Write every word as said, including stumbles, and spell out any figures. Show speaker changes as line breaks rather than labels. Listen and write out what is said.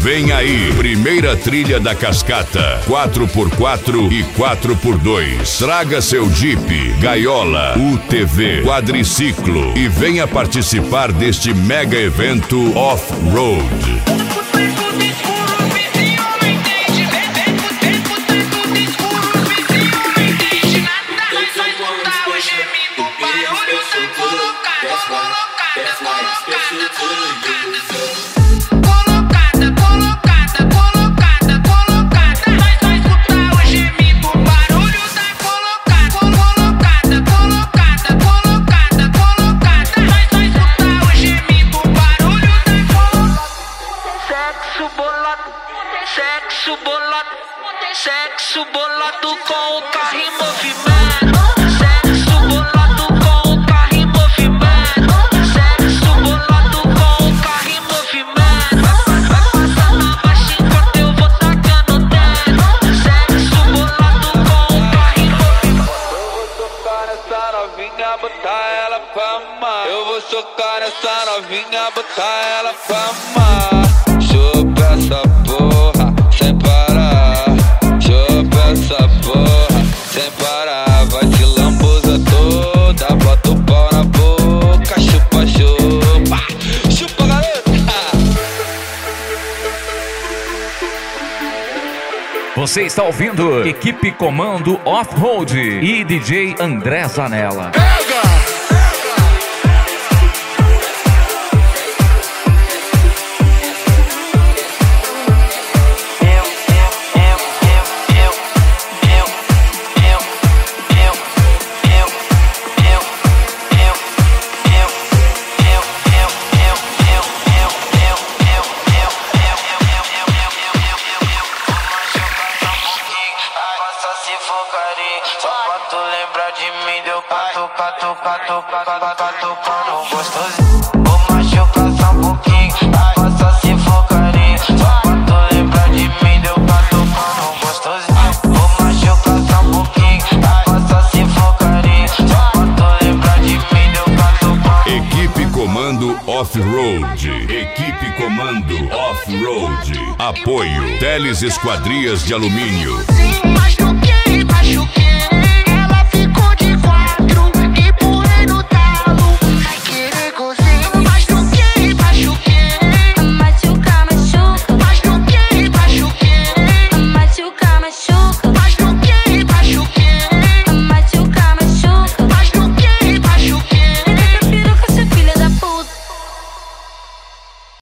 Vem aí, primeira trilha da cascata, quatro por quatro e quatro por dois. Traga seu Jeep, gaiola, U T V, quadriciclo e venha participar deste mega evento off-road.
Sexo bolado, sexo bolado com o carro em movimento. Sexo bolado com o carro em movimento. Sexo bolado com o carro em movimento. Vai passar na marcha enquanto eu vou tacando dentro. Sexo bolado com o carro em movimento.
Eu vou socar nessa novinha, botar ela pra amar. Eu vou socar nessa novinha, botar ela pra amar. Chupa essa porra sem parar, chupa essa porra sem parar. Vai se lambuza toda, bota o pau na boca. Chupa, chupa, chupa garota.
Você está ouvindo Equipe Comando Off-Road e D J André Zanella.
Só pra tu lembrar de mim, deu cato, cato, cato, cato, cato, pano gostosinho. Vou machucar só um pouquinho, passa se for carinho. Só pra tu lembrar de mim, deu cato, pano gostosinho. Vou machucar só um pouquinho, passa se for carinho. Só pra tu lembrar de mim, deu cato, pano.
Equipe Comando Off-Road. Equipe Comando Off-Road. Apoio Teles Esquadrias de Alumínio.
Machuquei, machuquei.